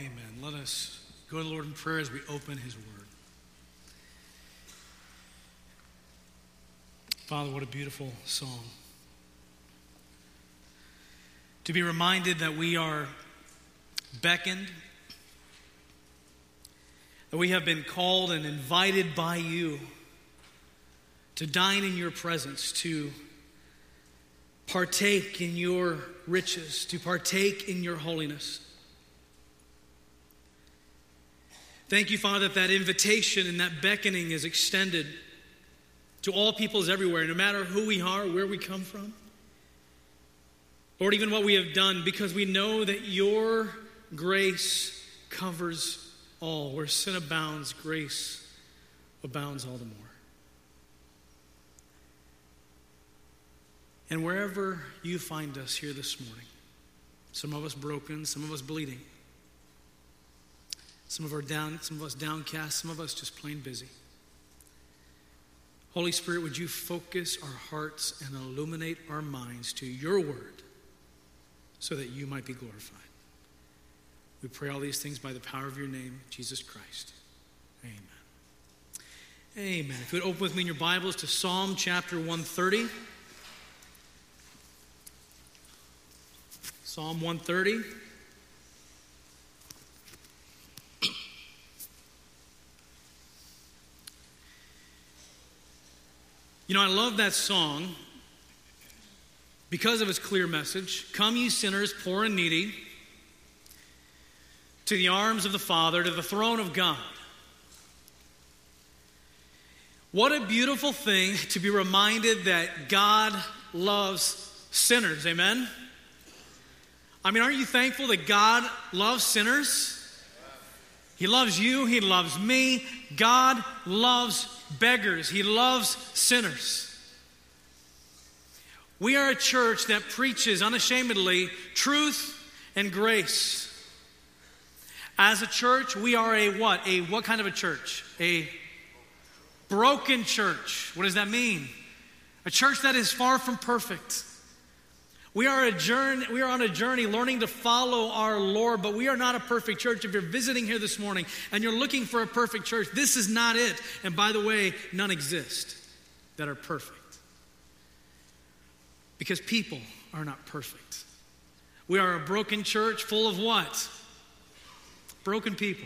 Amen. Let us go to the Lord in prayer as we open his word. Father, what a beautiful song. To be reminded that we are beckoned, that we have been called and invited by you to dine in your presence, to partake in your riches, to partake in your holiness. Thank you, Father, that invitation and that beckoning is extended to all peoples everywhere, no matter who we are, where we come from. Lord, even what we have done, because we know that your grace covers all. Where sin abounds, grace abounds all the more. And wherever you find us here this morning, some of us broken, some of us bleeding, some of us downcast, some of us just plain busy. Holy Spirit, would you focus our hearts and illuminate our minds to your word so that you might be glorified. We pray all these things by the power of your name, Jesus Christ. Amen. Amen. If you would open with me in your Bibles to Psalm chapter 130. Psalm 130. You know, I love that song because of its clear message. Come, ye sinners, poor and needy, to the arms of the Father, to the throne of God. What a beautiful thing to be reminded that God loves sinners. Amen? I mean, aren't you thankful that God loves sinners? He loves you. He loves me. God loves beggars. He loves sinners. We are a church that preaches unashamedly truth and grace. As a church, we are a what? A what kind of a church? A broken church. What does that mean? A church that is far from perfect. We are on a journey learning to follow our Lord, but we are not a perfect church. If you're visiting here this morning and you're looking for a perfect church, this is not it. And by the way, none exist that are perfect. Because people are not perfect. We are a broken church full of what? Broken people.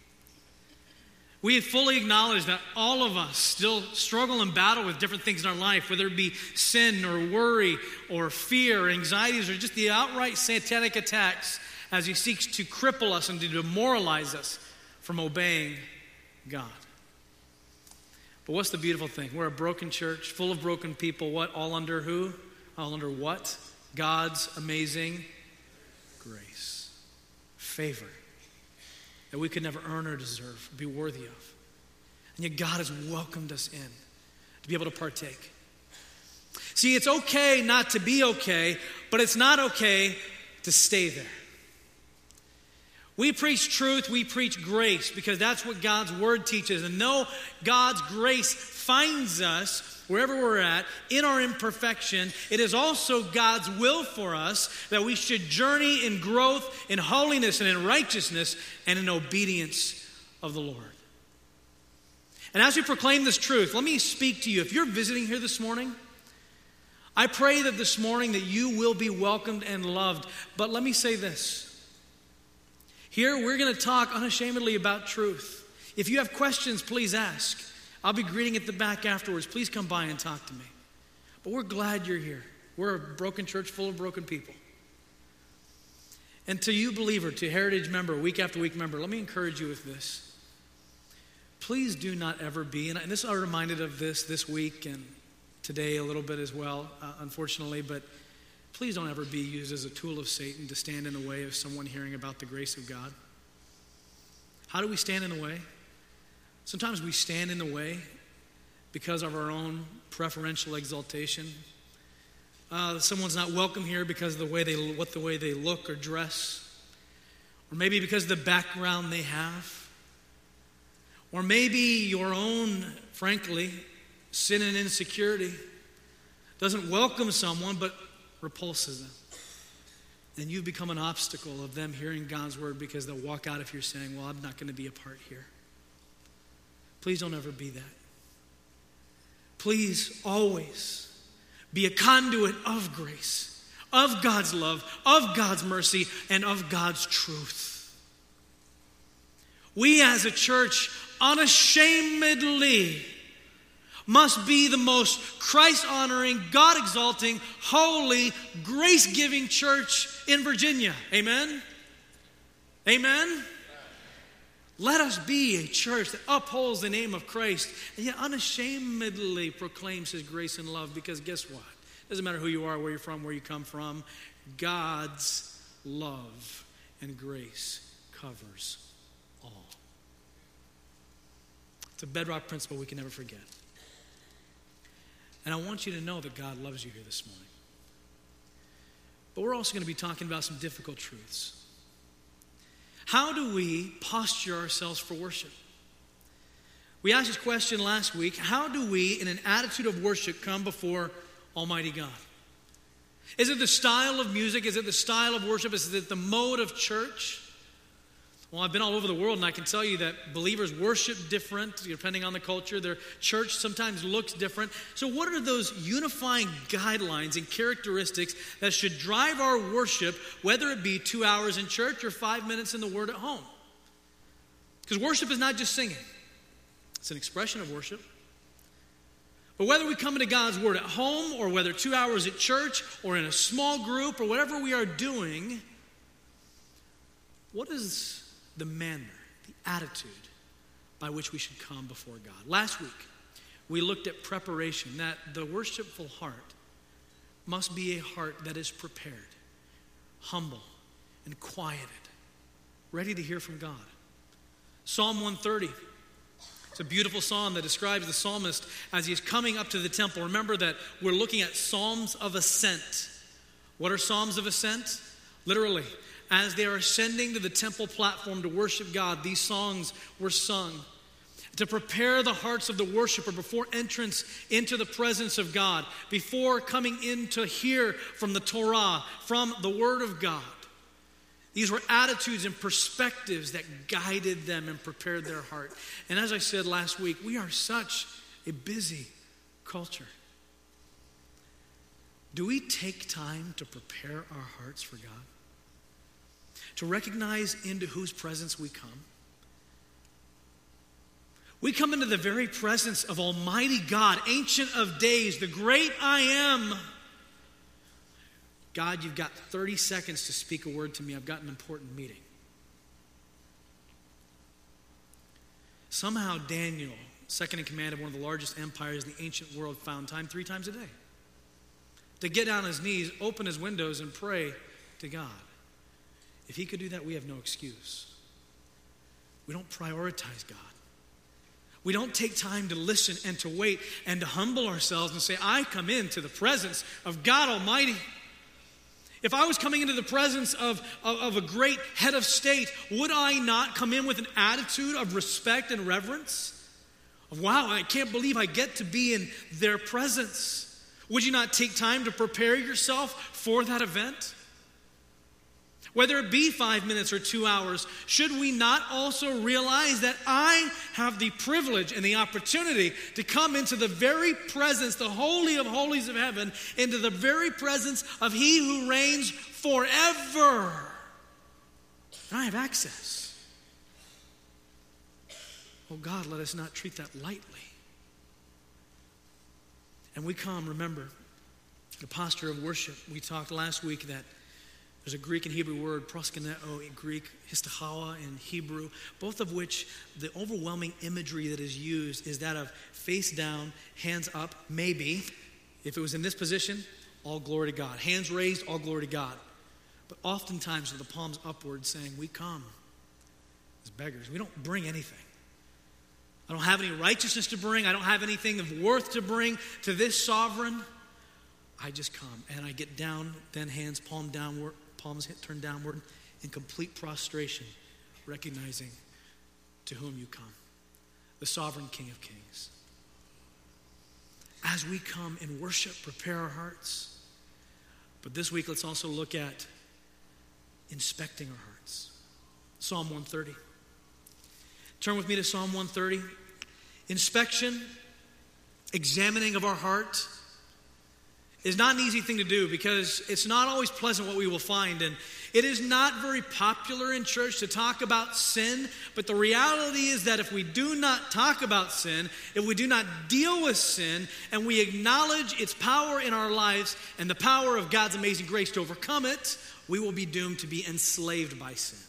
We fully acknowledge that all of us still struggle and battle with different things in our life, whether it be sin or worry or fear or anxieties or just the outright satanic attacks as he seeks to cripple us and to demoralize us from obeying God. But what's the beautiful thing? We're a broken church full of broken people. What? All under who? All under what? God's amazing grace. Favor. That we could never earn or deserve, or be worthy of. And yet God has welcomed us in to be able to partake. See, it's okay not to be okay, but it's not okay to stay there. We preach truth, we preach grace, because that's what God's word teaches. And though God's grace finds us wherever we're at, in our imperfection, it is also God's will for us that we should journey in growth, in holiness, and in righteousness, and in obedience of the Lord. And as we proclaim this truth, let me speak to you. If you're visiting here this morning, I pray that this morning that you will be welcomed and loved. But let me say this. Here we're going to talk unashamedly about truth. If you have questions, please ask. I'll be greeting at the back afterwards. Please come by and talk to me. But we're glad you're here. We're a broken church full of broken people. And to you, believer, to Heritage member, week after week member, let me encourage you with this. Please do not ever be, and this I'm reminded of this week and today a little bit as well, unfortunately, but please don't ever be used as a tool of Satan to stand in the way of someone hearing about the grace of God. How do we stand in the way? Sometimes we stand in the way because of our own preferential exaltation. Someone's not welcome here because of the way they look or dress, or maybe because of the background they have, or maybe your own, frankly, sin and insecurity doesn't welcome someone but repulses them. then you've become an obstacle of them hearing God's word, because they'll walk out if you're saying, well, I'm not going to be a part here. Please don't ever be that. Please always be a conduit of grace, of God's love, of God's mercy, and of God's truth. We as a church unashamedly must be the most Christ-honoring, God-exalting, holy, grace-giving church in Virginia. Amen? Amen? Let us be a church that upholds the name of Christ and yet unashamedly proclaims his grace and love, because guess what? It doesn't matter who you are, where you're from, where you come from. God's love and grace covers all. It's a bedrock principle we can never forget. And I want you to know that God loves you here this morning. But we're also going to be talking about some difficult truths. How do we posture ourselves for worship? We asked this question last week. How do we, in an attitude of worship, come before Almighty God? Is it the style of music? Is it the style of worship? Is it the mode of church? Well, I've been all over the world, and I can tell you that believers worship different depending on the culture. Their church sometimes looks different. So what are those unifying guidelines and characteristics that should drive our worship, whether it be 2 hours in church or 5 minutes in the Word at home? Because worship is not just singing. It's an expression of worship. But whether we come into God's Word at home, or whether 2 hours at church, or in a small group, or whatever we are doing, what is the manner, the attitude by which we should come before God? Last week, we looked at preparation, that the worshipful heart must be a heart that is prepared, humble, and quieted, ready to hear from God. Psalm 130, it's a beautiful psalm that describes the psalmist as he's coming up to the temple. Remember that we're looking at psalms of ascent. What are psalms of ascent? Literally, as they are ascending to the temple platform to worship God, these songs were sung to prepare the hearts of the worshiper before entrance into the presence of God, before coming in to hear from the Torah, from the Word of God. These were attitudes and perspectives that guided them and prepared their heart. And as I said last week, we are such a busy culture. Do we take time to prepare our hearts for God? To recognize into whose presence we come? We come into the very presence of Almighty God, Ancient of Days, the great I am. God, you've got 30 seconds to speak a word to me. I've got an important meeting. Somehow Daniel, second in command of one of the largest empires in the ancient world, found time 3 times a day to get down on his knees, open his windows, and pray to God. If he could do that, we have no excuse. We don't prioritize God. We don't take time to listen and to wait and to humble ourselves and say, I come into the presence of God Almighty. If I was coming into the presence of a great head of state, would I not come in with an attitude of respect and reverence? Of, wow, I can't believe I get to be in their presence. Would you not take time to prepare yourself for that event? Whether it be 5 minutes or 2 hours, should we not also realize that I have the privilege and the opportunity to come into the very presence, the holy of holies of heaven, into the very presence of He who reigns forever? And I have access. Oh God, let us not treat that lightly. And we come, remember, the posture of worship. We talked last week that there's a Greek and Hebrew word, proskuneo in Greek, histachawa in Hebrew, both of which the overwhelming imagery that is used is that of face down, hands up, maybe. If it was in this position, all glory to God. Hands raised, all glory to God. But oftentimes with the palms upward, saying, we come as beggars. We don't bring anything. I don't have any righteousness to bring. I don't have anything of worth to bring to this sovereign. I just come and I get down, then hands palms turned downward in complete prostration, recognizing to whom you come, the sovereign King of Kings. As we come in worship, prepare our hearts. But this week, let's also look at inspecting our hearts. Psalm 130. Turn with me to Psalm 130. Inspection, examining of our heart is not an easy thing to do because it's not always pleasant what we will find. And it is not very popular in church to talk about sin. But the reality is that if we do not talk about sin, if we do not deal with sin, and we acknowledge its power in our lives and the power of God's amazing grace to overcome it, we will be doomed to be enslaved by sin.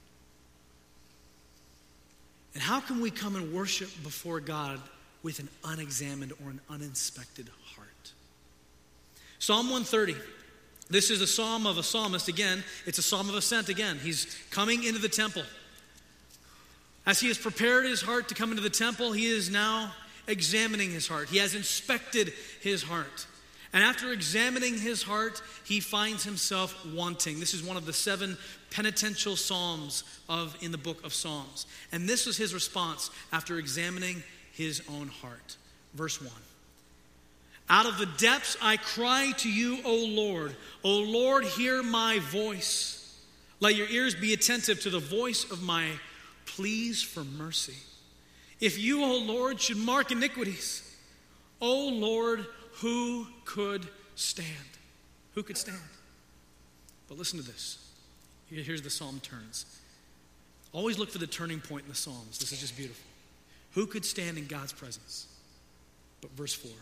And how can we come and worship before God with an unexamined or an uninspected heart? Psalm 130. This is a psalm of a psalmist. Again, it's a psalm of ascent again. He's coming into the temple. As he has prepared his heart to come into the temple, he is now examining his heart. He has inspected his heart. And after examining his heart, he finds himself wanting. This is one of the 7 penitential psalms in the book of Psalms. And this was his response after examining his own heart. Verse 1. Out of the depths I cry to you, O Lord. O Lord, hear my voice. Let your ears be attentive to the voice of my pleas for mercy. If you, O Lord, should mark iniquities, O Lord, who could stand? Who could stand? But listen to this. Here's the psalm turns. Always look for the turning point in the Psalms. This is just beautiful. Who could stand in God's presence? But verse 4.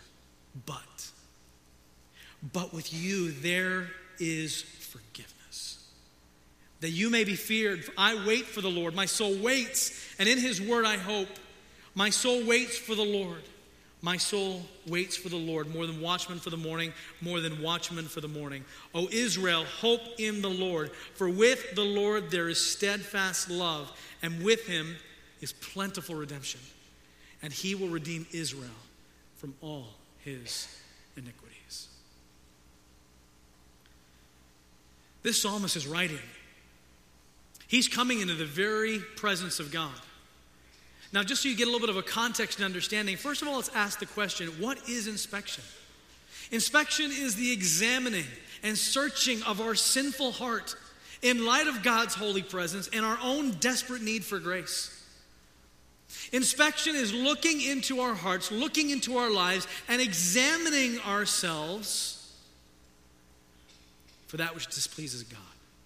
But with you there is forgiveness, that you may be feared. I wait for the Lord. My soul waits, and in his word I hope. My soul waits for the Lord. My soul waits for the Lord, more than watchmen for the morning, more than watchmen for the morning. O Israel, hope in the Lord, for with the Lord there is steadfast love, and with him is plentiful redemption, and he will redeem Israel from all his iniquities. This psalmist is writing. He's coming into the very presence of God. Now, just so you get a little bit of a context and understanding, first of all, let's ask the question, what is inspection? Inspection is the examining and searching of our sinful heart in light of God's holy presence and our own desperate need for grace. Inspection is looking into our hearts, looking into our lives, and examining ourselves for that which displeases God.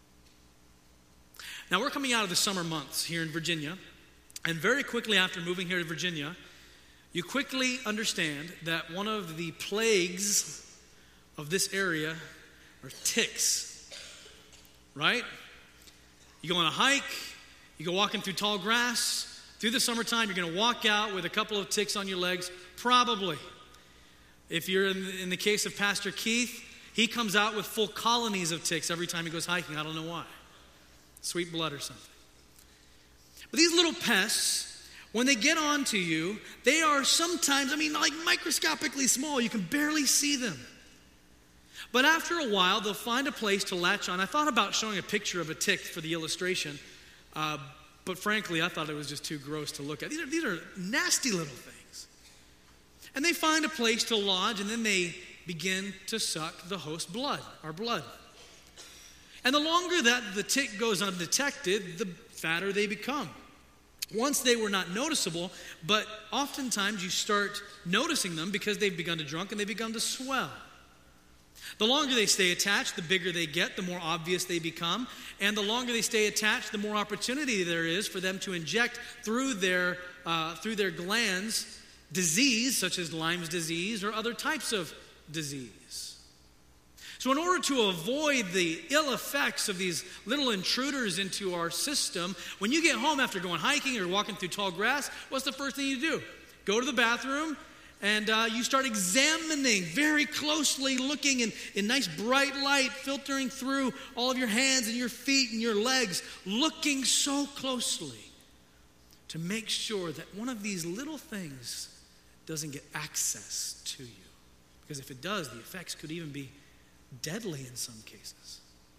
Now, we're coming out of the summer months here in Virginia, and very quickly after moving here to Virginia, you quickly understand that one of the plagues of this area are ticks, right? You go on a hike, you go walking through tall grass. Through the summertime, you're going to walk out with a couple of ticks on your legs, probably. If you're in the case of Pastor Keith, he comes out with full colonies of ticks every time he goes hiking. I don't know why. Sweet blood or something. But these little pests, when they get onto you, they are sometimes, like microscopically small. You can barely see them. But after a while, they'll find a place to latch on. I thought about showing a picture of a tick for the illustration, but frankly, I thought it was just too gross to look at. These are nasty little things. And they find a place to lodge, and then they begin to suck the host's blood, our blood. And the longer that the tick goes undetected, the fatter they become. Once they were not noticeable, but oftentimes you start noticing them because they've begun to drunk and they've begun to swell. The longer they stay attached, the bigger they get, the more obvious they become. And the longer they stay attached, the more opportunity there is for them to inject through their glands disease, such as Lyme's disease or other types of disease. So in order to avoid the ill effects of these little intruders into our system, when you get home after going hiking or walking through tall grass, what's the first thing you do? Go to the bathroom, and you start examining very closely, looking in nice bright light, filtering through all of your hands and your feet and your legs, looking so closely to make sure that one of these little things doesn't get access to you. Because if it does, the effects could even be deadly in some cases.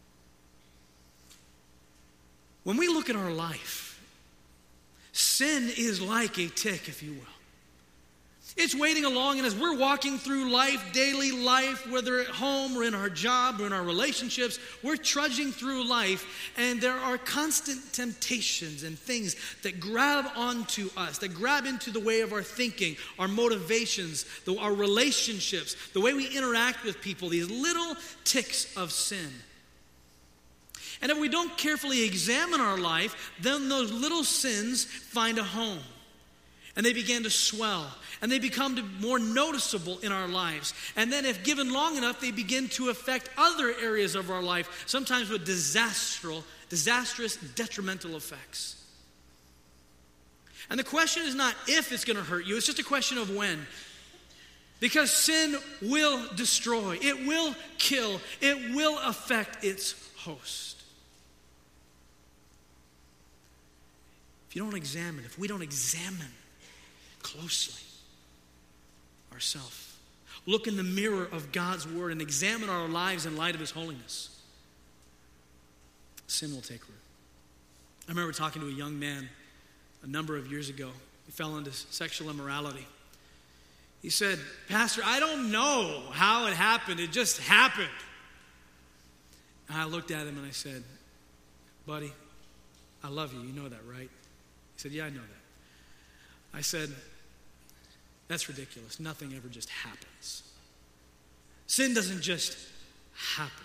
When we look at our life, sin is like a tick, if you will. It's waiting along, and as we're walking through life, daily life, whether at home or in our job or in our relationships, we're trudging through life, and there are constant temptations and things that grab onto us, that grab into the way of our thinking, our motivations, our relationships, the way we interact with people, these little ticks of sin. And if we don't carefully examine our life, then those little sins find a home. And they begin to swell. And they become more noticeable in our lives. And then if given long enough, they begin to affect other areas of our life, sometimes with disastrous, detrimental effects. And the question is not if it's going to hurt you, it's just a question of when. Because sin will destroy, it will kill, it will affect its host. If we don't examine closely ourselves, look in the mirror of God's word and examine our lives in light of his holiness, sin will take root. I remember talking to a young man a number of years ago. He fell into sexual immorality. He said, "Pastor, I don't know how it happened. It just happened." And I looked at him and I said, "Buddy, I love you. You know that, right?" He said, "Yeah, I know that." I said, "That's ridiculous. Nothing ever just happens. Sin doesn't just happen."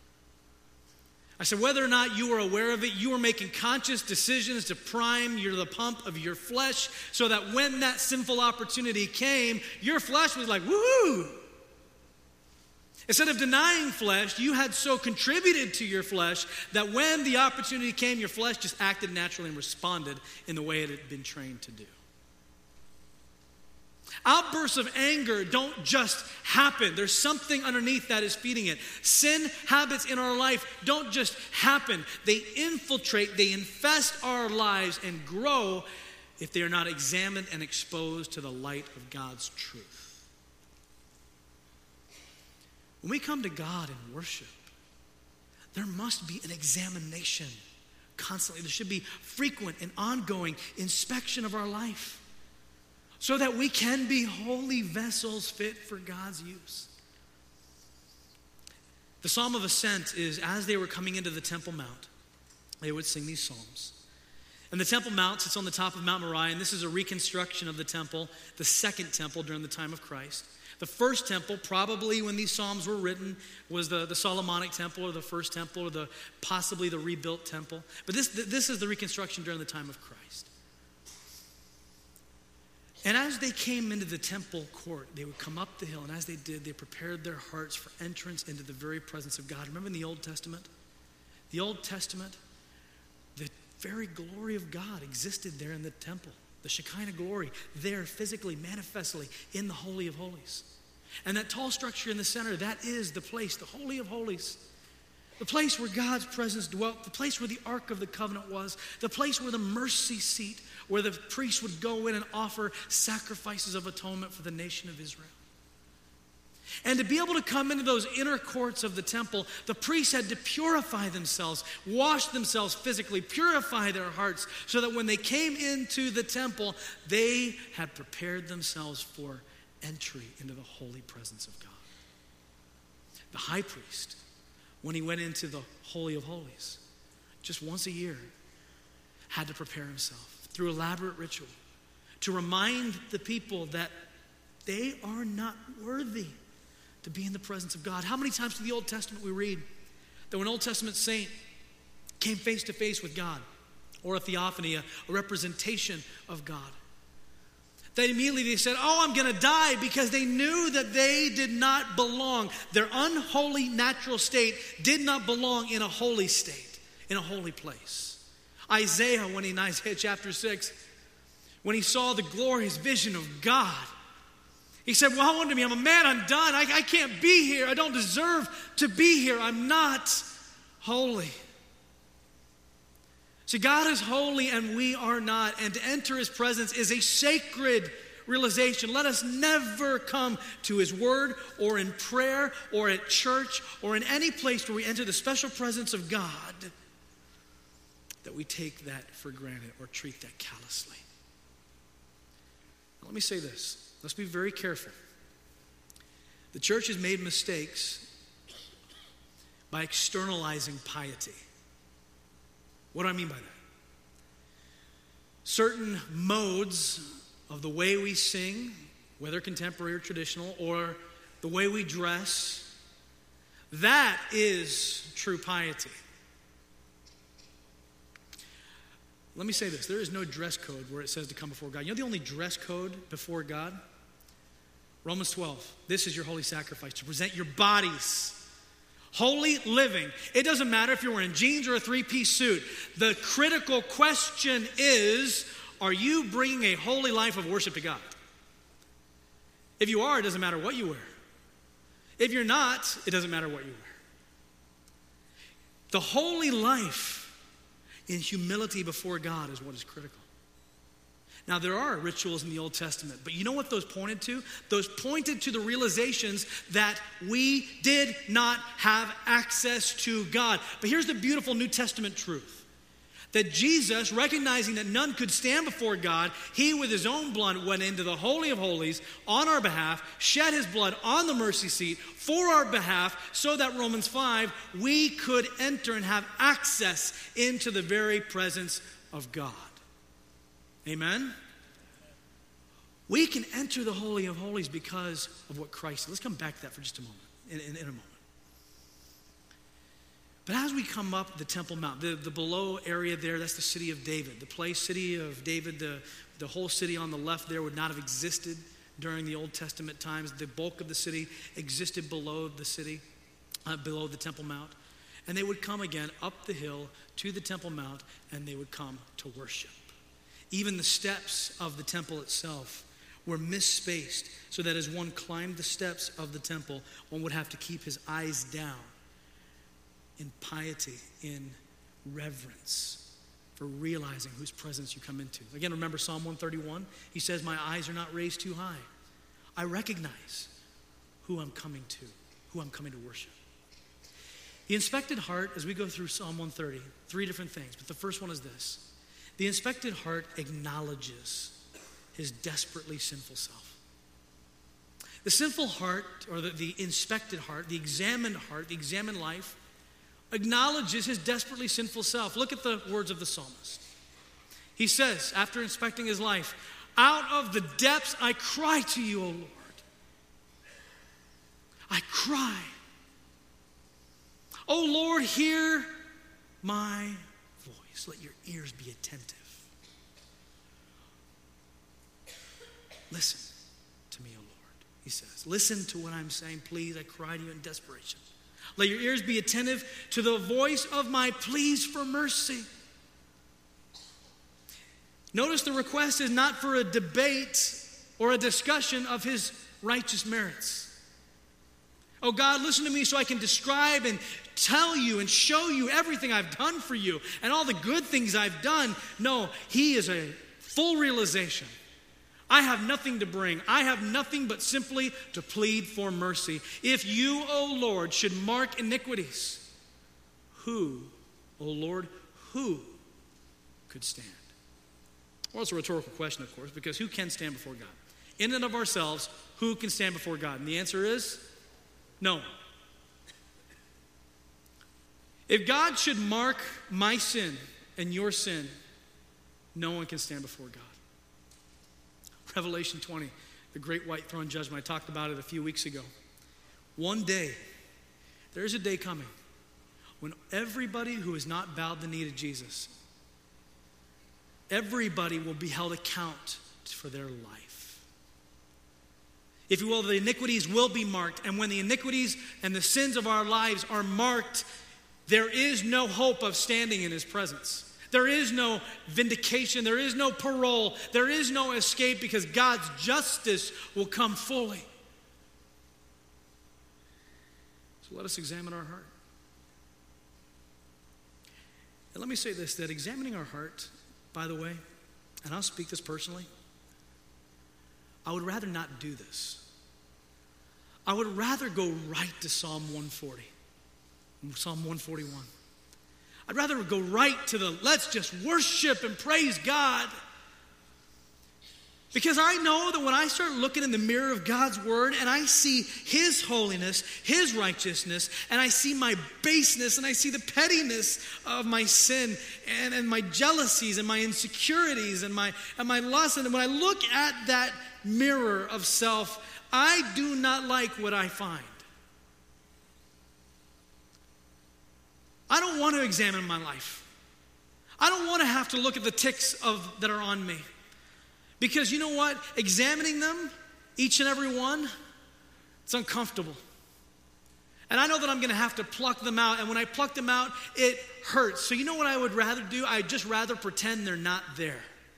I said, whether or not you are aware of it, you are making conscious decisions to prime the pump of your flesh so that when that sinful opportunity came, your flesh was like, woo! Instead of denying flesh, you had so contributed to your flesh that when the opportunity came, your flesh just acted naturally and responded in the way it had been trained to do. Outbursts of anger don't just happen. There's something underneath that is feeding it. Sin habits in our life don't just happen. They infiltrate, they infest our lives and grow if they are not examined and exposed to the light of God's truth. When we come to God in worship, there must be an examination constantly. There should be frequent and ongoing inspection of our life, so that we can be holy vessels fit for God's use. The Psalm of Ascent is as they were coming into the Temple Mount, they would sing these psalms. And the Temple Mount sits on the top of Mount Moriah, and this is a reconstruction of the temple, the second temple during the time of Christ. The first temple, probably when these psalms were written, was the Solomonic temple or the first temple or possibly the rebuilt temple. But this is the reconstruction during the time of Christ. And as they came into the temple court, they would come up the hill, and as they did, they prepared their hearts for entrance into the very presence of God. Remember in the Old Testament? The Old Testament, the very glory of God existed there in the temple. The Shekinah glory there physically, manifestly in the Holy of Holies. And that tall structure in the center, that is the place, the Holy of Holies. The place where God's presence dwelt, the place where the Ark of the Covenant was, the place where the mercy seat, where the priest would go in and offer sacrifices of atonement for the nation of Israel. And to be able to come into those inner courts of the temple, the priests had to purify themselves, wash themselves physically, purify their hearts, so that when they came into the temple, they had prepared themselves for entry into the holy presence of God. The high priest, when he went into the Holy of Holies, just once a year, had to prepare himself through elaborate ritual to remind the people that they are not worthy to be in the presence of God. How many times in the Old Testament we read that when an Old Testament saint came face to face with God, or a theophany, a representation of God, that immediately they said, "Oh, I'm going to die," because they knew that they did not belong. Their unholy natural state did not belong in a holy state, in a holy place. Isaiah, in Isaiah chapter 6, when he saw the glorious vision of God, he said, "Woe unto me, I'm a man undone. I can't be here. I don't deserve to be here. I'm not holy." See, God is holy and we are not. And to enter his presence is a sacred realization. Let us never come to his word or in prayer or at church or in any place where we enter the special presence of God that we take that for granted or treat that callously. Let me say this. Let's be very careful. The church has made mistakes by externalizing piety. What do I mean by that? Certain modes of the way we sing, whether contemporary or traditional, or the way we dress, that is true piety. Let me say this. There is no dress code where it says to come before God. You know the only dress code before God? Romans 12. This is your holy sacrifice, to present your bodies holy living. It doesn't matter if you're wearing jeans or a three-piece suit. The critical question is, are you bringing a holy life of worship to God? If you are, it doesn't matter what you wear. If you're not, it doesn't matter what you wear. The holy life in humility before God is what is critical. Now, there are rituals in the Old Testament, but you know what those pointed to? Those pointed to the realizations that we did not have access to God. But here's the beautiful New Testament truth. That Jesus, recognizing that none could stand before God, he with his own blood went into the Holy of Holies on our behalf, shed his blood on the mercy seat for our behalf, so that Romans 5, we could enter and have access into the very presence of God. Amen? We can enter the Holy of Holies because of what Christ did. Let's come back to that for just a moment, in a moment. But as we come up the Temple Mount, the below area there, that's the city of David. The place, city of David, the whole city on the left there would not have existed during the Old Testament times. The bulk of the city existed below the city, below the Temple Mount. And they would come again up the hill to the Temple Mount, and they would come to worship. Even the steps of the temple itself were misspaced, so that as one climbed the steps of the temple, one would have to keep his eyes down in piety, in reverence, for realizing whose presence you come into. Again, remember Psalm 131? He says, my eyes are not raised too high. I recognize who I'm coming to, who I'm coming to worship. The inspected heart, as we go through Psalm 130, three different things, but the first one is this. The inspected heart acknowledges his desperately sinful self. The sinful heart, or the inspected heart, the examined life, acknowledges his desperately sinful self. Look at the words of the psalmist. He says, after inspecting his life, out of the depths I cry to you, O Lord. I cry. O Lord, hear my voice. Let your ears be attentive. Listen to me, O Lord, he says. Listen to what I'm saying, please. I cry to you in desperation. Let your ears be attentive to the voice of my pleas for mercy. Notice the request is not for a debate or a discussion of his righteous merits. Oh God, listen to me so I can describe and tell you and show you everything I've done for you and all the good things I've done. No, he is a full realization. I have nothing to bring. I have nothing but simply to plead for mercy. If you, O Lord, should mark iniquities, who, O Lord, who could stand? Well, it's a rhetorical question, of course, because who can stand before God? In and of ourselves, who can stand before God? And the answer is no. If God should mark my sin and your sin, no one can stand before God. Revelation 20, the great white throne judgment. I talked about it a few weeks ago. One day, there's a day coming when everybody who has not bowed the knee to Jesus, everybody will be held account for their life. If you will, the iniquities will be marked. And when the iniquities and the sins of our lives are marked, there is no hope of standing in his presence. There is no vindication. There is no parole. There is no escape because God's justice will come fully. So let us examine our heart. And let me say this, that examining our heart, by the way, and I'll speak this personally, I would rather not do this. I would rather go right to Psalm 140, Psalm 141. I'd rather go right to let's just worship and praise God. Because I know that when I start looking in the mirror of God's word and I see his holiness, his righteousness, and I see my baseness and I see the pettiness of my sin and my jealousies and my insecurities and my lust, and when I look at that mirror of self, I do not like what I find. I don't want to examine my life. I don't want to have to look at the ticks that are on me. Because you know what? Examining them, each and every one, it's uncomfortable. And I know that I'm going to have to pluck them out. And when I pluck them out, it hurts. So you know what I would rather do? I'd just rather pretend they're not there.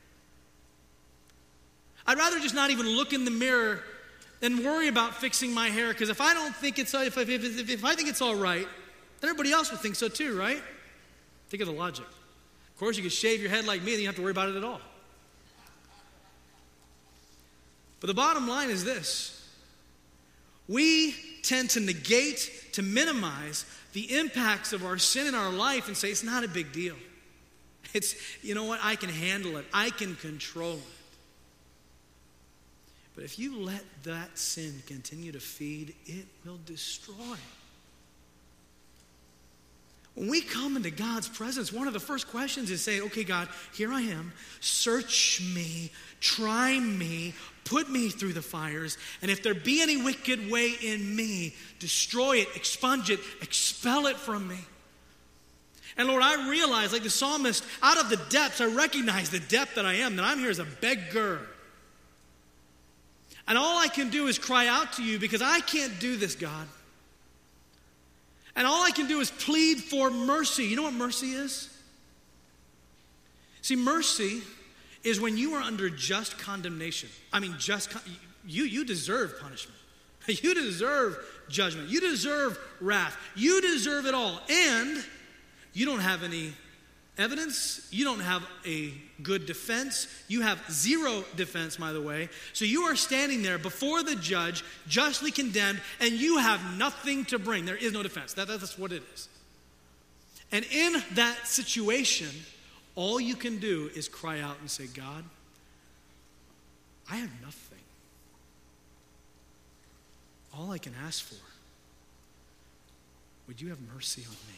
I'd rather just not even look in the mirror and worry about fixing my hair. Because if I don't think if I think it's all right, then everybody else would think so too, right? Think of the logic. Of course, you could shave your head like me, and you don't have to worry about it at all. But the bottom line is this. We tend to negate, to minimize the impacts of our sin in our life and say, it's not a big deal. It's, you know what, I can handle it. I can control it. But if you let that sin continue to feed, it will destroy. When we come into God's presence, one of the first questions is saying, okay, God, here I am. Search me, try me, put me through the fires, and if there be any wicked way in me, destroy it, expunge it, expel it from me. And Lord, I realize, like the psalmist, out of the depths, I recognize the depth that I am, that I'm here as a beggar. And all I can do is cry out to you because I can't do this, God. And all I can do is plead for mercy. You know what mercy is? See, mercy is when you are under just condemnation. I mean, you deserve punishment. You deserve judgment. You deserve wrath. You deserve it all. And you don't have any evidence. You don't have a good defense. You have zero defense, by the way. So you are standing there before the judge, justly condemned, and you have nothing to bring. There is no defense. That's what it is. And in that situation, all you can do is cry out and say, God, I have nothing. All I can ask for, would you have mercy on me?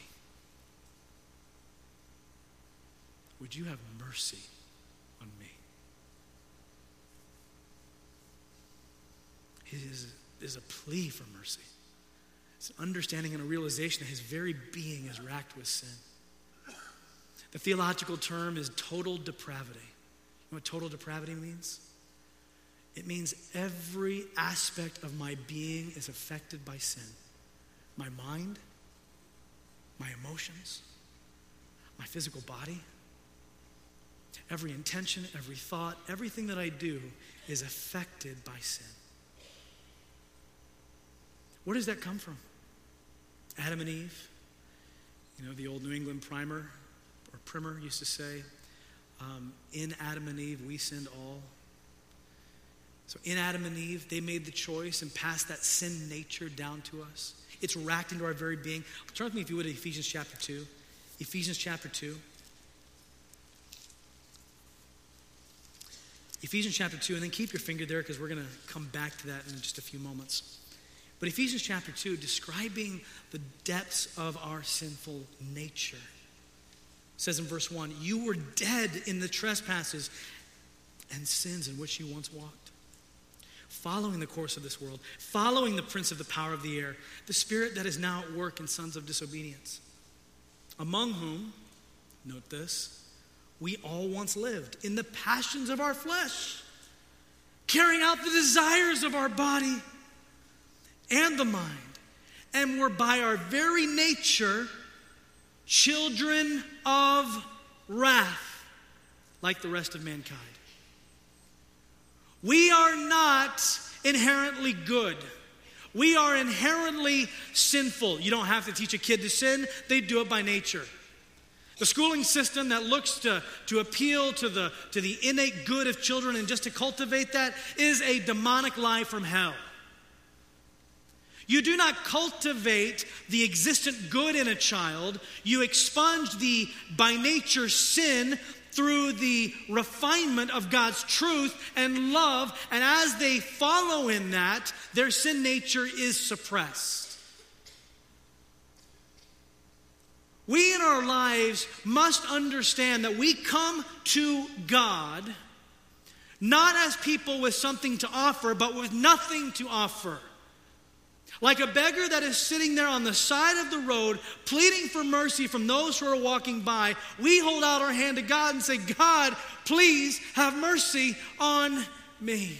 Would you have mercy on me? It is a plea for mercy. It's an understanding and a realization that his very being is racked with sin. The theological term is total depravity. You know what total depravity means? It means every aspect of my being is affected by sin. My mind, my emotions, my physical body, every intention, every thought, everything that I do is affected by sin. Where does that come from? Adam and Eve. You know, the old New England primer used to say, in Adam and Eve, we sinned all. So in Adam and Eve, they made the choice and passed that sin nature down to us. It's racked into our very being. Turn with me, if you would, to Ephesians chapter 2. Ephesians chapter 2. Ephesians chapter 2, and then keep your finger there because we're going to come back to that in just a few moments. But Ephesians chapter 2, describing the depths of our sinful nature. It says in verse 1, you were dead in the trespasses and sins in which you once walked, following the course of this world, following the prince of the power of the air, the spirit that is now at work in sons of disobedience, among whom, note this, we all once lived in the passions of our flesh, carrying out the desires of our body and the mind, and were by our very nature children of wrath, like the rest of mankind. We are not inherently good. We are inherently sinful. You don't have to teach a kid to sin. They do it by nature. The schooling system that looks to appeal to the innate good of children and just to cultivate that is a demonic lie from hell. You do not cultivate the existent good in a child. You expunge the by nature sin through the refinement of God's truth and love. And as they follow in that, their sin nature is suppressed. We in our lives must understand that we come to God not as people with something to offer, but with nothing to offer. Like a beggar that is sitting there on the side of the road, pleading for mercy from those who are walking by, we hold out our hand to God and say, God, please have mercy on me.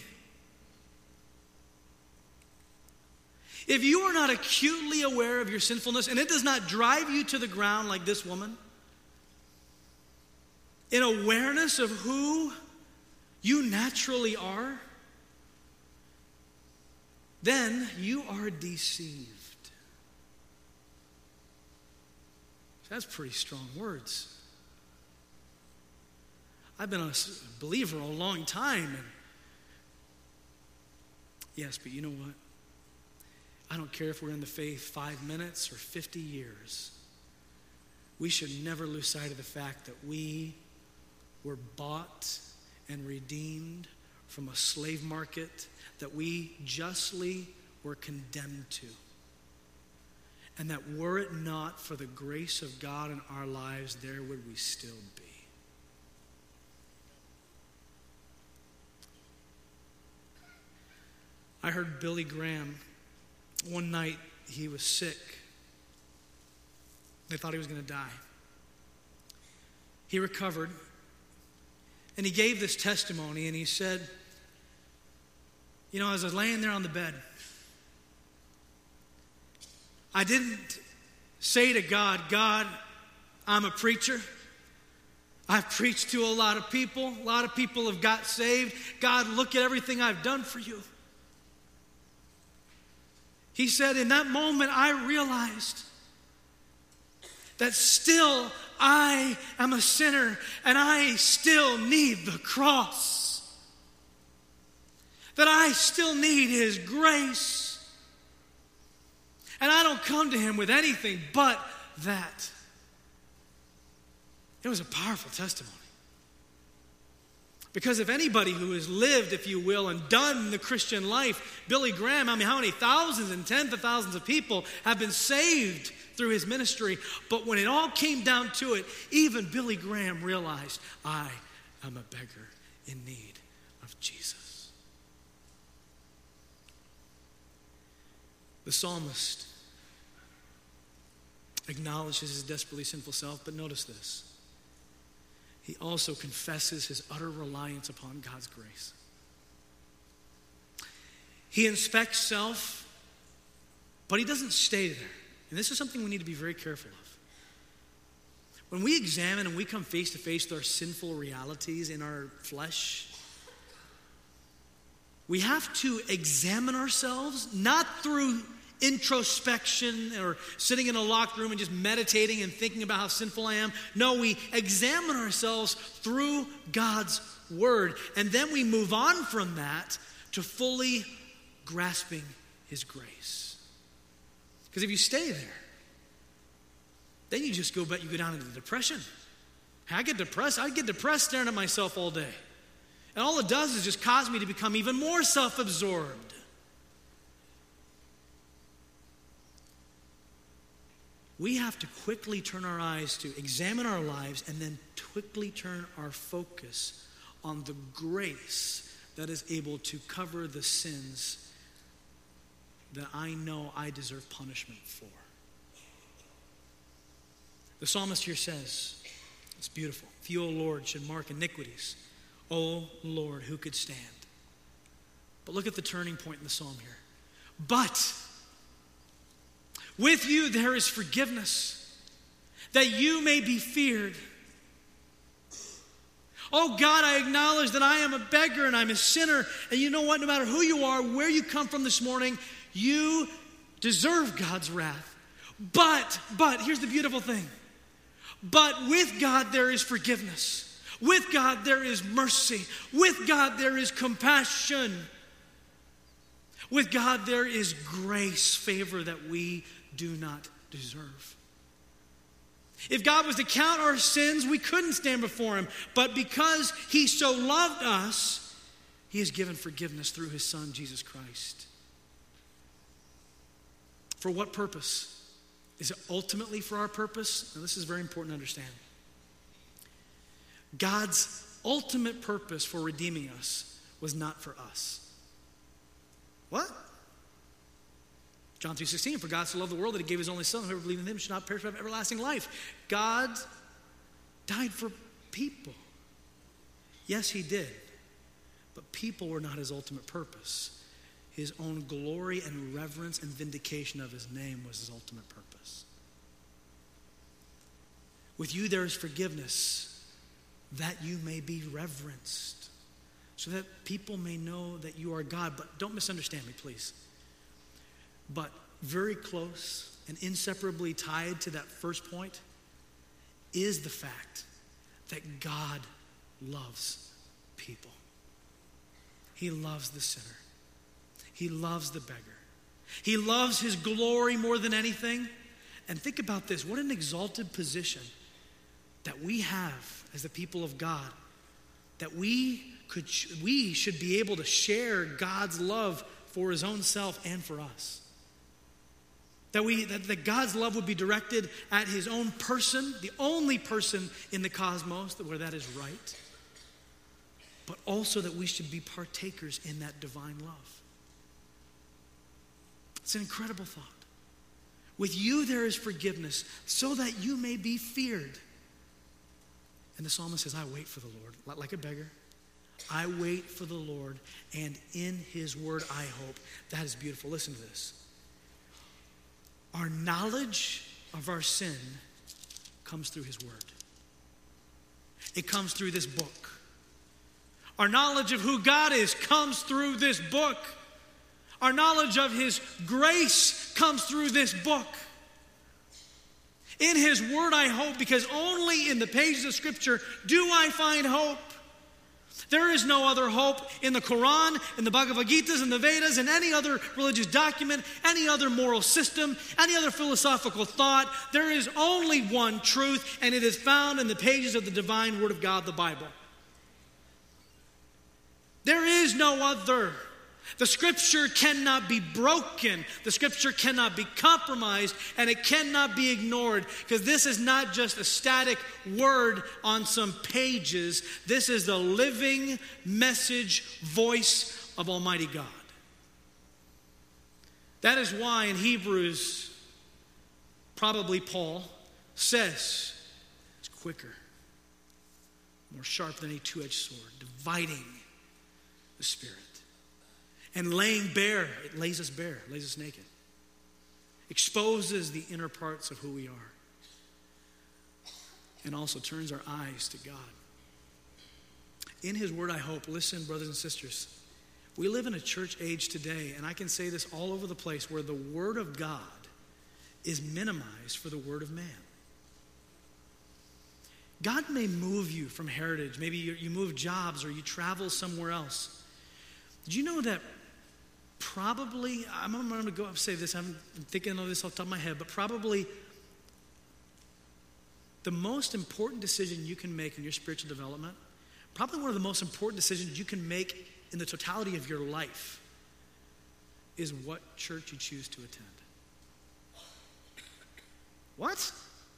If you are not acutely aware of your sinfulness, and it does not drive you to the ground like this woman, in awareness of who you naturally are, then you are deceived. That's pretty strong words. I've been a believer a long time. And yes, but you know what? I don't care if we're in the faith 5 minutes or 50 years. We should never lose sight of the fact that we were bought and redeemed from a slave market that we justly were condemned to. And that were it not for the grace of God in our lives, there would we still be. I heard Billy Graham, one night he was sick. They thought he was going to die. He recovered, and he gave this testimony, and he said, you know, as I was laying there on the bed, I didn't say to God, God, I'm a preacher. I've preached to a lot of people. A lot of people have got saved. God, look at everything I've done for you. He said, in that moment, I realized that still I am a sinner and I still need the cross. That I still need His grace. And I don't come to Him with anything but that. It was a powerful testimony. Because if anybody who has lived, if you will, and done the Christian life, Billy Graham, I mean, how many thousands and tens of thousands of people have been saved through his ministry? But when it all came down to it, even Billy Graham realized, I am a beggar in need of Jesus. The psalmist acknowledges his desperately sinful self, but notice this. He also confesses his utter reliance upon God's grace. He inspects self, but he doesn't stay there. And this is something we need to be very careful of. When we examine and we come face to face with our sinful realities in our flesh, we have to examine ourselves, not through introspection or sitting in a locked room and just meditating and thinking about how sinful I am. No, we examine ourselves through God's word. And then we move on from that to fully grasping His grace. Because if you stay there, then you just go down into depression. I get depressed staring at myself all day. And all it does is just cause me to become even more self-absorbed. We have to quickly turn our eyes to examine our lives and then quickly turn our focus on the grace that is able to cover the sins that I know I deserve punishment for. The psalmist here says, it's beautiful, if you, O Lord, should mark iniquities, O Lord, who could stand? But look at the turning point in the psalm here. But with you there is forgiveness, that you may be feared. Oh God, I acknowledge that I am a beggar and I'm a sinner. And you know what? No matter who you are, where you come from this morning, you deserve God's wrath. But here's the beautiful thing. But with God there is forgiveness. With God there is mercy. With God there is compassion. With God there is grace, favor that we do not deserve. If God was to count our sins, we couldn't stand before him. But because he so loved us, he has given forgiveness through his Son, Jesus Christ. For what purpose? Is it ultimately for our purpose? Now, this is very important to understand. God's ultimate purpose for redeeming us was not for us. What? John 3:16, for God so loved the world that he gave his only Son, whoever believes in him should not perish but have everlasting life. God died for people. Yes, he did. But people were not his ultimate purpose. His own glory and reverence and vindication of his name was his ultimate purpose. With you there is forgiveness, that you may be reverenced, so that people may know that you are God. But don't misunderstand me, please. But very close and inseparably tied to that first point is the fact that God loves people. He loves the sinner. He loves the beggar. He loves his glory more than anything. And think about this. What an exalted position that we have as the people of God. That we should be able to share God's love for his own self and for us. That God's love would be directed at his own person, the only person in the cosmos where that is right. But also that we should be partakers in that divine love. It's an incredible thought. With you there is forgiveness, so that you may be feared. And the psalmist says, I wait for the Lord, like a beggar. I wait for the Lord, and in his word I hope. That is beautiful. Listen to this. Our knowledge of our sin comes through his word. It comes through this book. Our knowledge of who God is comes through this book. Our knowledge of his grace comes through this book. In his word I hope, because only in the pages of Scripture do I find hope. There is no other hope in the Quran, in the Bhagavad Gitas, in the Vedas, in any other religious document, any other moral system, any other philosophical thought. There is only one truth, and it is found in the pages of the divine Word of God, the Bible. There is no other. The Scripture cannot be broken. The Scripture cannot be compromised, and it cannot be ignored, because this is not just a static word on some pages. This is the living message voice of Almighty God. That is why in Hebrews, probably Paul says, it's quicker, more sharp than any two-edged sword, dividing the Spirit. And laying bare, it lays us bare, lays us naked. Exposes the inner parts of who we are. And also turns our eyes to God. In his word I hope, listen, brothers and sisters, we live in a church age today, and I can say this all over the place, where the word of God is minimized for the word of man. God may move you from Heritage. Maybe you move jobs or you travel somewhere else. Did you know that probably, I'm going to go up and say this, I'm thinking of this off the top of my head, but probably the most important decision you can make in your spiritual development, probably one of the most important decisions you can make in the totality of your life, is what church you choose to attend. What?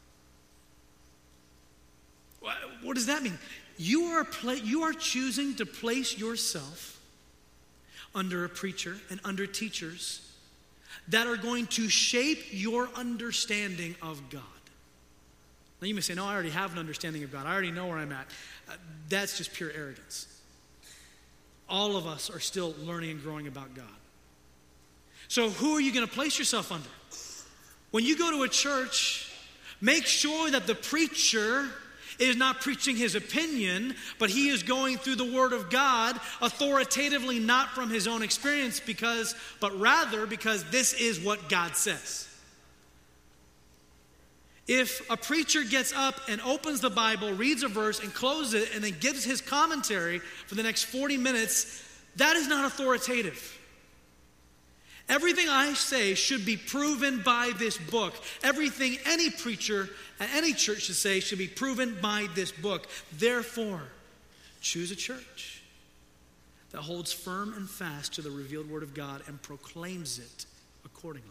What does that mean? You are choosing to place yourself under a preacher and under teachers that are going to shape your understanding of God. Now you may say, no, I already have an understanding of God. I already know where I'm at. That's just pure arrogance. All of us are still learning and growing about God. So who are you going to place yourself under? When you go to a church, make sure that the preacher is not preaching his opinion, but he is going through the Word of God authoritatively, not from his own experience, but rather because this is what God says. If a preacher gets up and opens the Bible, reads a verse and closes it, and then gives his commentary for the next 40 minutes, that is not authoritative. Everything I say should be proven by this book. Everything any preacher at any church should say should be proven by this book. Therefore, choose a church that holds firm and fast to the revealed word of God and proclaims it accordingly.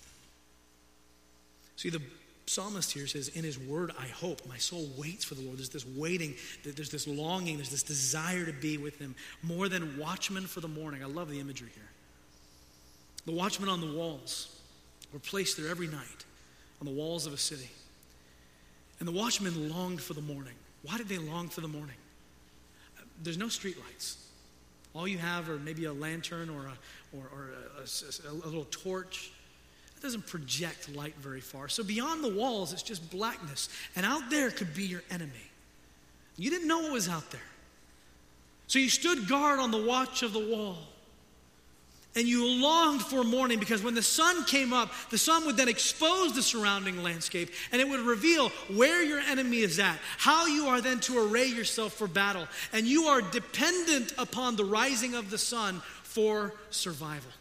See, the psalmist here says, in his word I hope. My soul waits for the Lord. There's this waiting, there's this longing, there's this desire to be with him. More than watchmen for the morning. I love the imagery here. The watchmen on the walls were placed there every night on the walls of a city. And the watchmen longed for the morning. Why did they long for the morning? There's no streetlights. All you have are maybe a lantern or a little torch. It doesn't project light very far. So beyond the walls, it's just blackness. And out there could be your enemy. You didn't know what was out there. So you stood guard on the watch of the wall. And you longed for morning because when the sun came up, the sun would then expose the surrounding landscape and it would reveal where your enemy is at, how you are then to array yourself for battle. And you are dependent upon the rising of the sun for survival.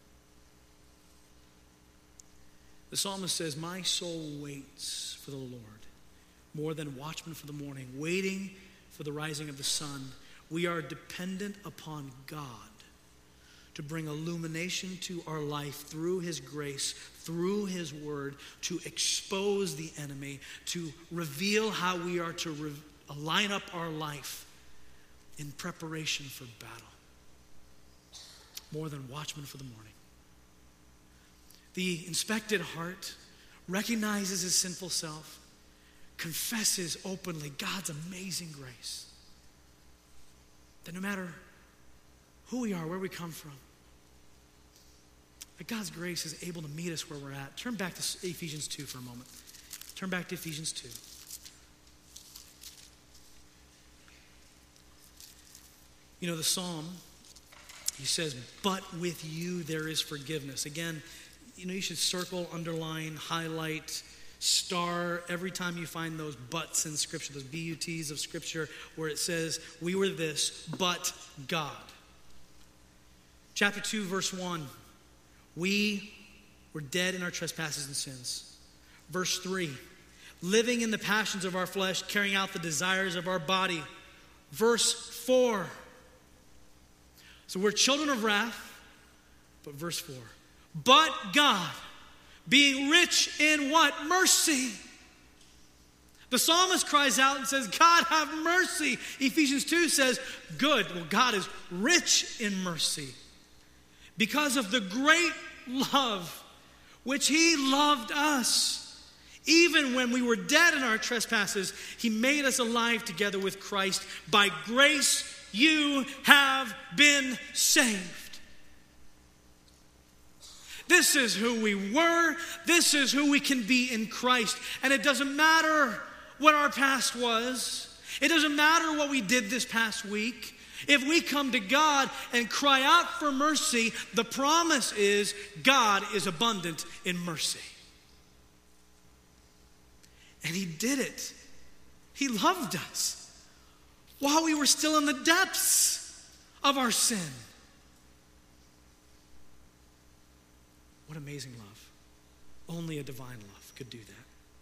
The psalmist says, my soul waits for the Lord more than watchmen for the morning, waiting for the rising of the sun. We are dependent upon God to bring illumination to our life through his grace, through his word, to expose the enemy, to reveal how we are to line up our life in preparation for battle. More than watchmen for the morning. The inspected heart recognizes his sinful self, confesses openly God's amazing grace. That no matter who we are, where we come from, that God's grace is able to meet us where we're at. Turn back to Ephesians 2 for a moment. Turn back to Ephesians 2. You know, the psalm, he says, but with you there is forgiveness. Again, you know, you should circle, underline, highlight, star every time you find those buts in Scripture, those B-U-Ts of Scripture, where it says, we were this, but God. Chapter 2, verse 1, we were dead in our trespasses and sins. Verse 3, living in the passions of our flesh, carrying out the desires of our body. Verse 4, so we're children of wrath, but verse 4, but God, being rich in what? Mercy. The psalmist cries out and says, God, have mercy. Ephesians 2 says, good. Well, God is rich in mercy because of the great love which he loved us. Even when we were dead in our trespasses, he made us alive together with Christ. By grace, you have been saved. This is who we were. This is who we can be in Christ. And it doesn't matter what our past was. It doesn't matter what we did this past week. If we come to God and cry out for mercy, the promise is God is abundant in mercy. And he did it. He loved us while we were still in the depths of our sin. What amazing love. Only a divine love could do that.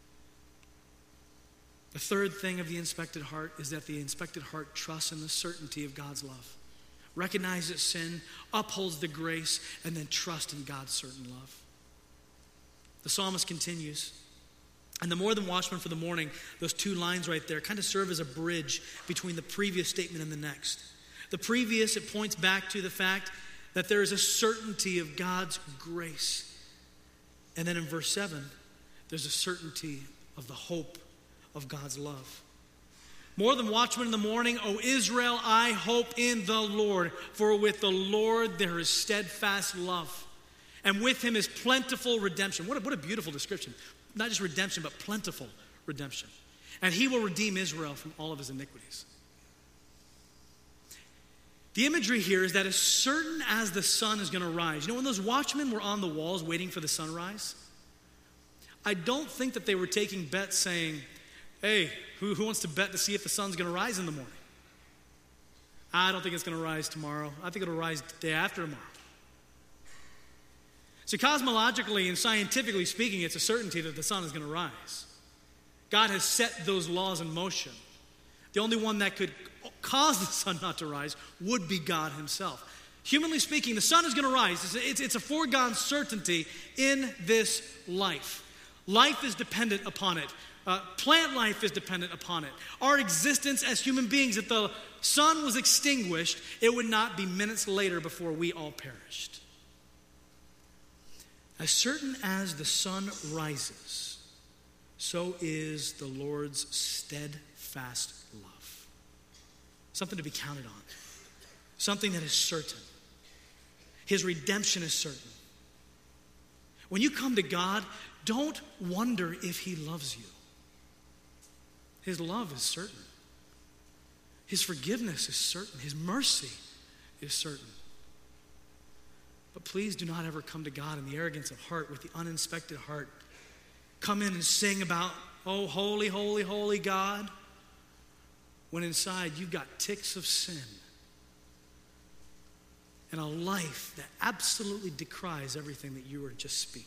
The third thing of the inspected heart is that the inspected heart trusts in the certainty of God's love. Recognizes sin, upholds the grace, and then trusts in God's certain love. The psalmist continues. And the more than watchmen for the morning, those two lines right there kind of serve as a bridge between the previous statement and the next. The previous, it points back to the fact that there is a certainty of God's grace. And then in verse 7, there's a certainty of the hope of God's love. More than watchmen in the morning, O Israel, I hope in the Lord. For with the Lord there is steadfast love, and with him is plentiful redemption. What a beautiful description. Not just redemption, but plentiful redemption. And he will redeem Israel from all of his iniquities. The imagery here is that as certain as the sun is going to rise. You know, when those watchmen were on the walls waiting for the sunrise, I don't think that they were taking bets saying, hey, who wants to bet to see if the sun's going to rise in the morning? I don't think it's going to rise tomorrow. I think it'll rise the day after tomorrow. So cosmologically and scientifically speaking, it's a certainty that the sun is going to rise. God has set those laws in motion. The only one that could cause the sun not to rise would be God himself. Humanly speaking, the sun is going to rise. It's a foregone certainty in this life. Life is dependent upon it. Plant life is dependent upon it. Our existence as human beings, if the sun was extinguished, it would not be minutes later before we all perished. As certain as the sun rises, so is the Lord's steadfast love. Something to be counted on. Something that is certain. His redemption is certain. When you come to God, don't wonder if he loves you. His love is certain. His forgiveness is certain. His mercy is certain. But please do not ever come to God in the arrogance of heart, with the uninspected heart. Come in and sing about, oh, holy, holy, holy God, when inside you've got ticks of sin and a life that absolutely decries everything that you were just speaking.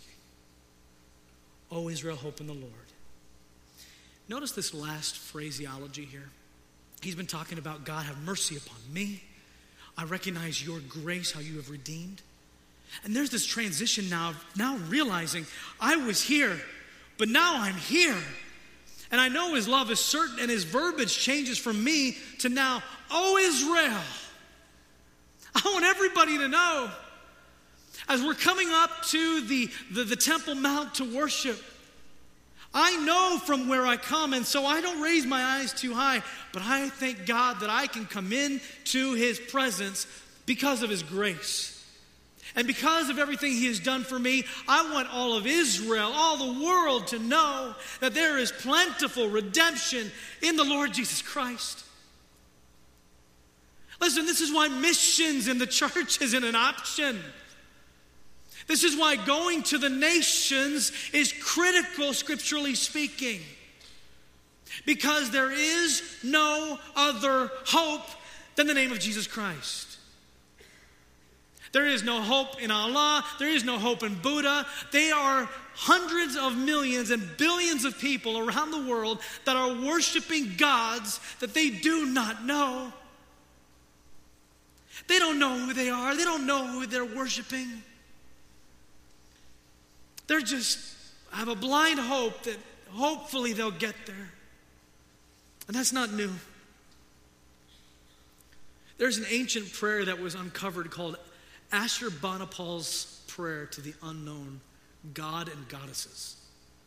O Israel, hope in the Lord. Notice this last phraseology here. He's been talking about, God, have mercy upon me. I recognize your grace, how you have redeemed. And there's this transition now realizing I was here, but now I'm here. And I know his love is certain, and his verbiage changes from me to now, O Israel. I want everybody to know, as we're coming up to the Temple Mount to worship, I know from where I come, and so I don't raise my eyes too high, but I thank God that I can come into his presence because of his grace. And because of everything he has done for me, I want all of Israel, all the world to know that there is plentiful redemption in the Lord Jesus Christ. Listen, this is why missions in the church isn't an option. This is why going to the nations is critical, scripturally speaking. Because there is no other hope than the name of Jesus Christ. There is no hope in Allah. There is no hope in Buddha. They are hundreds of millions and billions of people around the world that are worshiping gods that they do not know. They don't know who they are. They don't know who they're worshiping. They're just have a blind hope that hopefully they'll get there. And that's not new. There's an ancient prayer that was uncovered called Ashurbanipal's prayer to the unknown god and goddesses.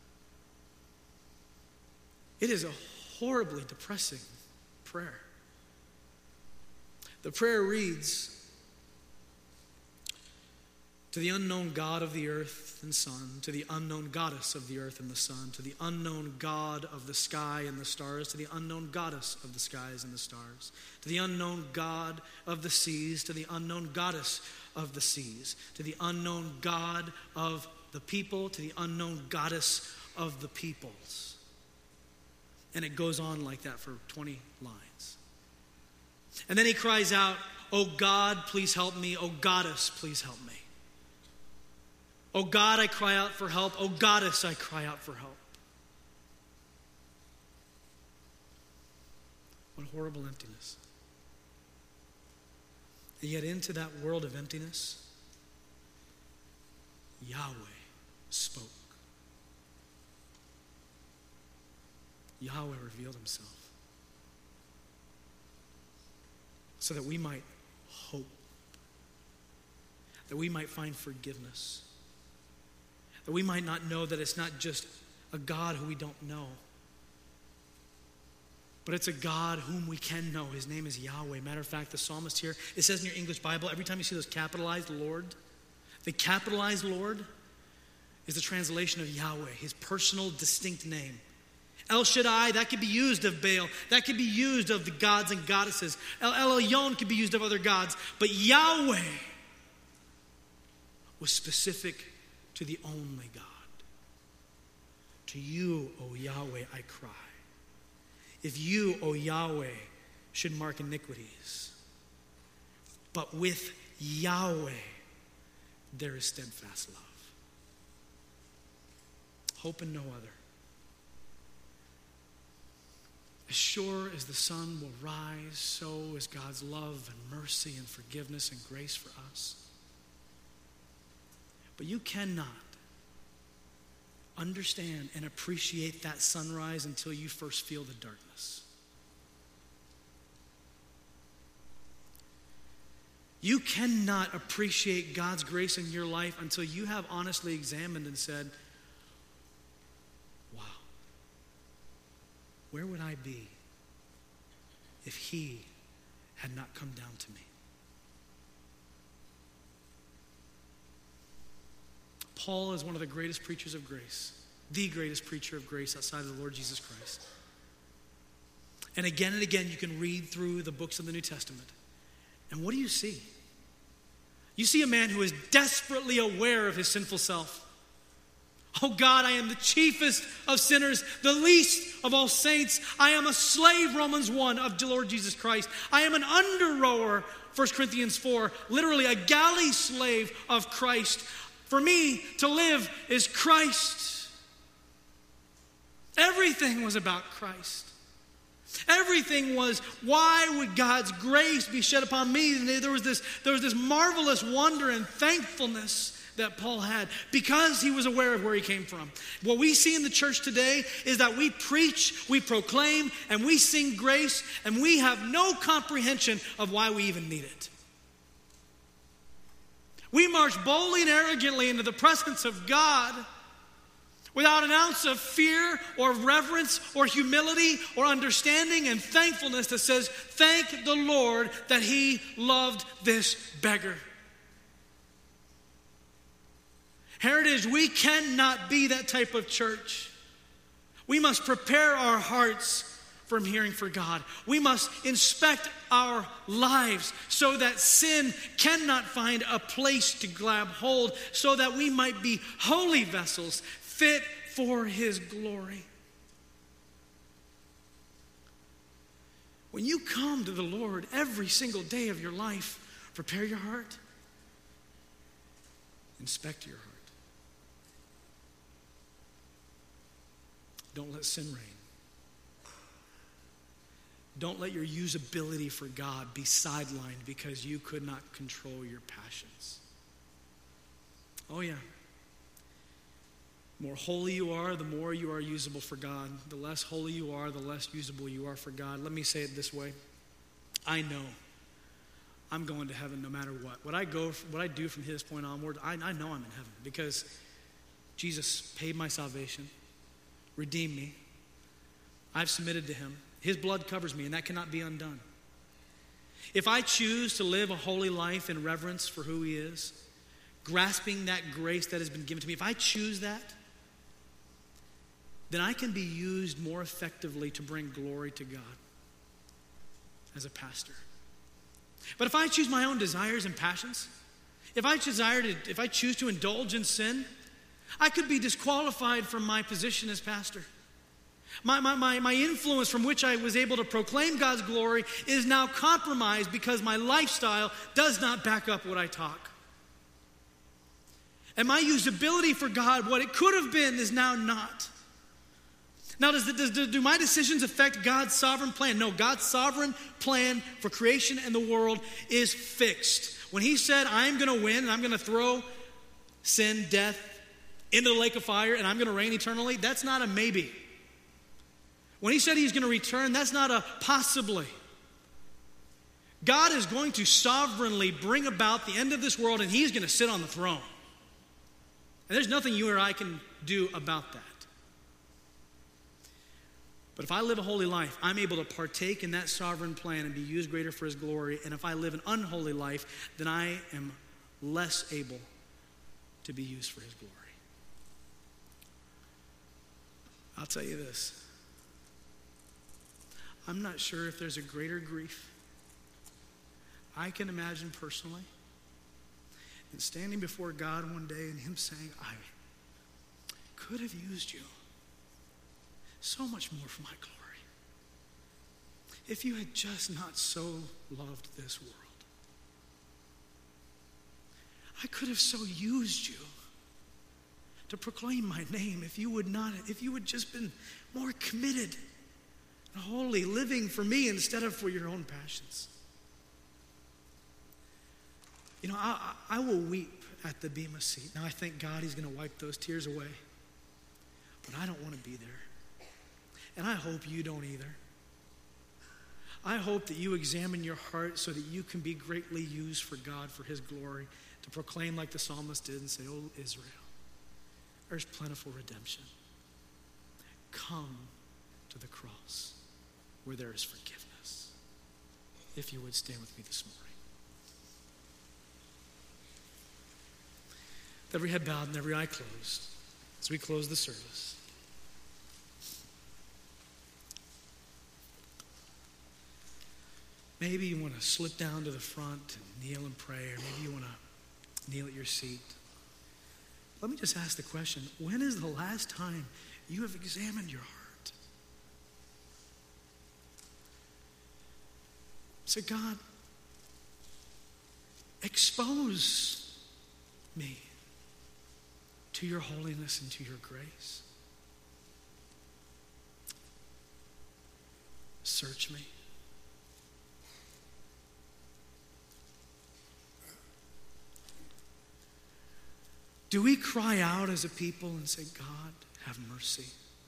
It is a horribly depressing prayer. The prayer reads, to the unknown God of the earth and sun, to the unknown goddess of the earth and the sun, to the unknown God of the sky and the stars, to the unknown goddess of the skies and the stars, to the unknown God of the seas, to the unknown goddess of the seas, to the unknown God of the people, to the unknown goddess of the peoples. And it goes on like that for 20 lines. And then he cries out, "O God, please help me. O goddess, please help me. O God, I cry out for help. O goddess, I cry out for help." What horrible emptiness. And yet into that world of emptiness, Yahweh spoke. Yahweh revealed himself so that we might hope, that we might find forgiveness, that we might not know that it's not just a God who we don't know, but it's a God whom we can know. His name is Yahweh. Matter of fact, the psalmist here, it says in your English Bible, every time you see those capitalized Lord, the capitalized Lord is the translation of Yahweh, his personal distinct name. El Shaddai, that could be used of Baal. That could be used of the gods and goddesses. El Elyon could be used of other gods. But Yahweh was specific to the only God. To you, O Yahweh, I cry. If you, O Yahweh, should mark iniquities, but with Yahweh there is steadfast love. hope in no other. As sure as the sun will rise, so is God's love and mercy and forgiveness and grace for us. But you cannot understand and appreciate that sunrise until you first feel the darkness. You cannot appreciate God's grace in your life until you have honestly examined and said, wow, where would I be if he had not come down to me? Paul is one of the greatest preachers of grace, the greatest preacher of grace outside of the Lord Jesus Christ. And again, you can read through the books of the New Testament. And what do you see? You see a man who is desperately aware of his sinful self. Oh God, I am the chiefest of sinners, the least of all saints. I am a slave, Romans 1, of the Lord Jesus Christ. I am an under-rower, 1 Corinthians 4, literally a galley slave of Christ. For me to live is Christ. Everything was about Christ. Everything was, why would God's grace be shed upon me? And there was this marvelous wonder and thankfulness that Paul had because he was aware of where he came from. What we see in the church today is that we preach, we proclaim, and we sing grace, and we have no comprehension of why we even need it. We march boldly and arrogantly into the presence of God without an ounce of fear or reverence or humility or understanding and thankfulness that says, thank the Lord that he loved this beggar. Heritage, we cannot be that type of church. We must prepare our hearts from hearing for God. We must inspect our lives so that sin cannot find a place to grab hold, so that we might be holy vessels fit for his glory. When you come to the Lord every single day of your life, prepare your heart. Inspect your heart. Don't let sin reign. Don't let your usability for God be sidelined because you could not control your passions. Oh yeah. The more holy you are, the more you are usable for God. The less holy you are, the less usable you are for God. Let me say it this way. I know I'm going to heaven no matter what. What I do from this point onward, I know I'm in heaven because Jesus paid my salvation, redeemed me. I've submitted to him. His blood covers me, and that cannot be undone. If I choose to live a holy life in reverence for who he is, grasping that grace that has been given to me, if I choose that, then I can be used more effectively to bring glory to God as a pastor. But if I choose my own desires and passions, if I choose to indulge in sin, I could be disqualified from my position as pastor. My influence from which I was able to proclaim God's glory is now compromised because my lifestyle does not back up what I talk. And my usability for God, what it could have been, is now not. Now, do my decisions affect God's sovereign plan? No, God's sovereign plan for creation and the world is fixed. When he said, I'm going to win and I'm going to throw sin, death into the lake of fire and I'm going to reign eternally, that's not a maybe. When he said he's going to return, that's not a possibly. God is going to sovereignly bring about the end of this world, and he's going to sit on the throne. And there's nothing you or I can do about that. But if I live a holy life, I'm able to partake in that sovereign plan and be used greater for his glory. And if I live an unholy life, then I am less able to be used for his glory. I'll tell you this. I'm not sure if there's a greater grief I can imagine personally than standing before God one day and him saying, I could have used you so much more for my glory if you had just not so loved this world. I could have so used you to proclaim my name if you would just been more committed and holy, living for me instead of for your own passions. You know, I will weep at the Bema seat. Now I thank God he's going to wipe those tears away. But I don't want to be there. And I hope you don't either. I hope that you examine your heart so that you can be greatly used for God, for his glory, to proclaim like the psalmist did and say, "Oh, Israel, there's plentiful redemption. Come to the cross where there is forgiveness." If you would stand with me this morning. With every head bowed and every eye closed, as we close the service. Maybe you want to slip down to the front and kneel and pray, or maybe you want to kneel at your seat. Let me just ask the question, when is the last time you have examined your heart? Say, "God, expose me to your holiness and to your grace. Search me." Do we cry out as a people and say, "God, have mercy"?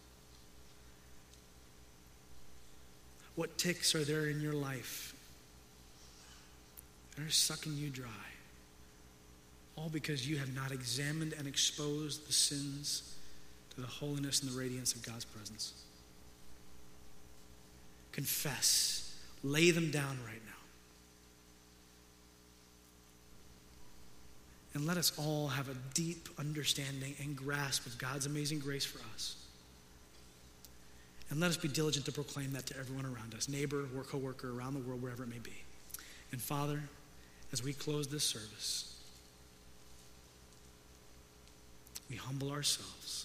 What ticks are there in your life that are sucking you dry? All because you have not examined and exposed the sins to the holiness and the radiance of God's presence. Confess. Lay them down right now. And let us all have a deep understanding and grasp of God's amazing grace for us. And let us be diligent to proclaim that to everyone around us, neighbor, co-worker, around the world, wherever it may be. And Father, as we close this service, we humble ourselves.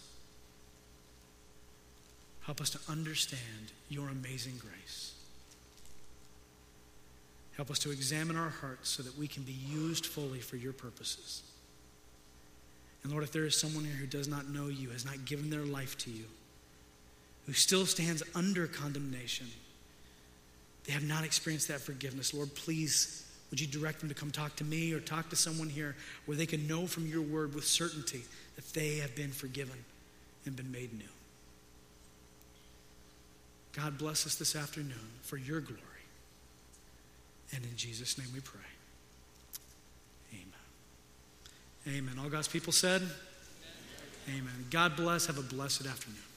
Help us to understand your amazing grace. Help us to examine our hearts so that we can be used fully for your purposes. And Lord, if there is someone here who does not know you, has not given their life to you, who still stands under condemnation, they have not experienced that forgiveness, Lord, please, would you direct them to come talk to me or talk to someone here where they can know from your word with certainty that they have been forgiven and been made new. God, bless us this afternoon for your glory. And in Jesus' name we pray. Amen. Amen. All God's people said? Amen. God bless. Have a blessed afternoon.